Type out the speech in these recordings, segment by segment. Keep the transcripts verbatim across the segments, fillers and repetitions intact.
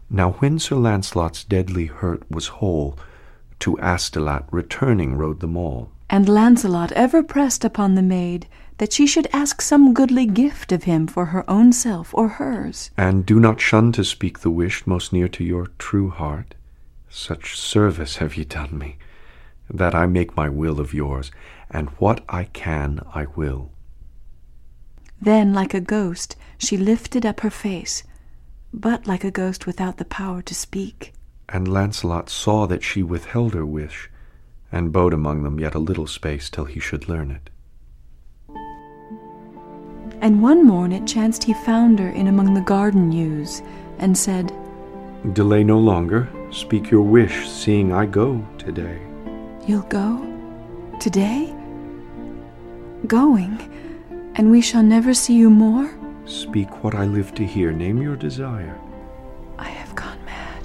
Now when Sir Launcelot's deadly hurt was whole, to Astolat returning rode them all. And Launcelot ever pressed upon the maid that she should ask some goodly gift of him for her own self or hers. And do not shun to speak the wish most near to your true heart. Such service have ye done me, that I make my will of yours, and what I can I will. Then like a ghost she lifted up her face, but like a ghost without the power to speak. And Launcelot saw that she withheld her wish, and bode among them yet a little space till he should learn it. And one morn it chanced he found her in among the garden yews, and said, Delay no longer, speak your wish, seeing I go today. You'll go? Today? Going? And we shall never see you more? Speak what I live to hear, name your desire. I have gone mad.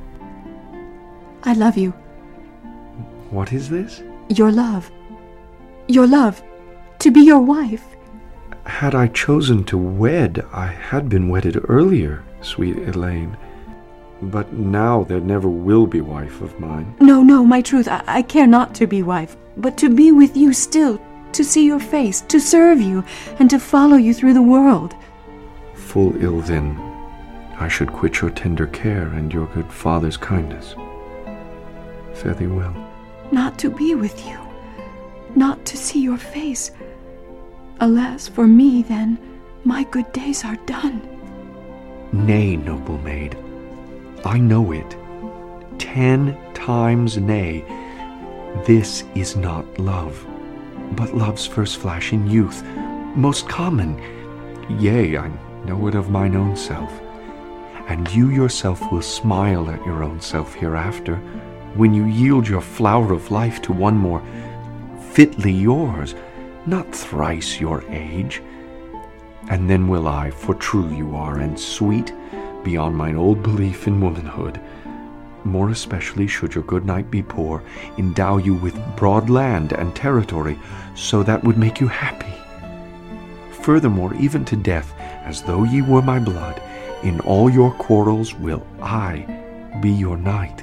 I love you. What is this? Your love. Your love. To be your wife. Had I chosen to wed, I had been wedded earlier, sweet Elaine. But now there never will be wife of mine. No, no, my truth, I, I care not to be wife, but to be with you still, to see your face, to serve you, and to follow you through the world. Full ill then, I should quit your tender care and your good father's kindness. Fare thee well. Not to be with you, not to see your face. Alas, for me, then, my good days are done. Nay, noble maid, I know it. Ten times nay. This is not love, but love's first flash in youth, most common. Yea, I know it of mine own self. And you yourself will smile at your own self hereafter, when you yield your flower of life to one more fitly yours, not thrice your age. And then will I, for true you are, and sweet, beyond mine old belief in womanhood, more especially should your good knight be poor, endow you with broad land and territory, so that would make you happy. Furthermore, even to death, as though ye were my blood, in all your quarrels will I be your knight.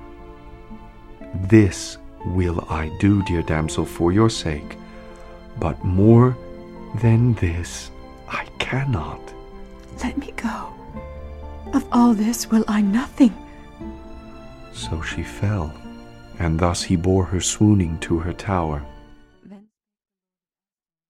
This will I do, dear damsel, for your sake, but more than this I cannot. Let me go. Of all this will I nothing. So she fell, and thus he bore her swooning to her tower.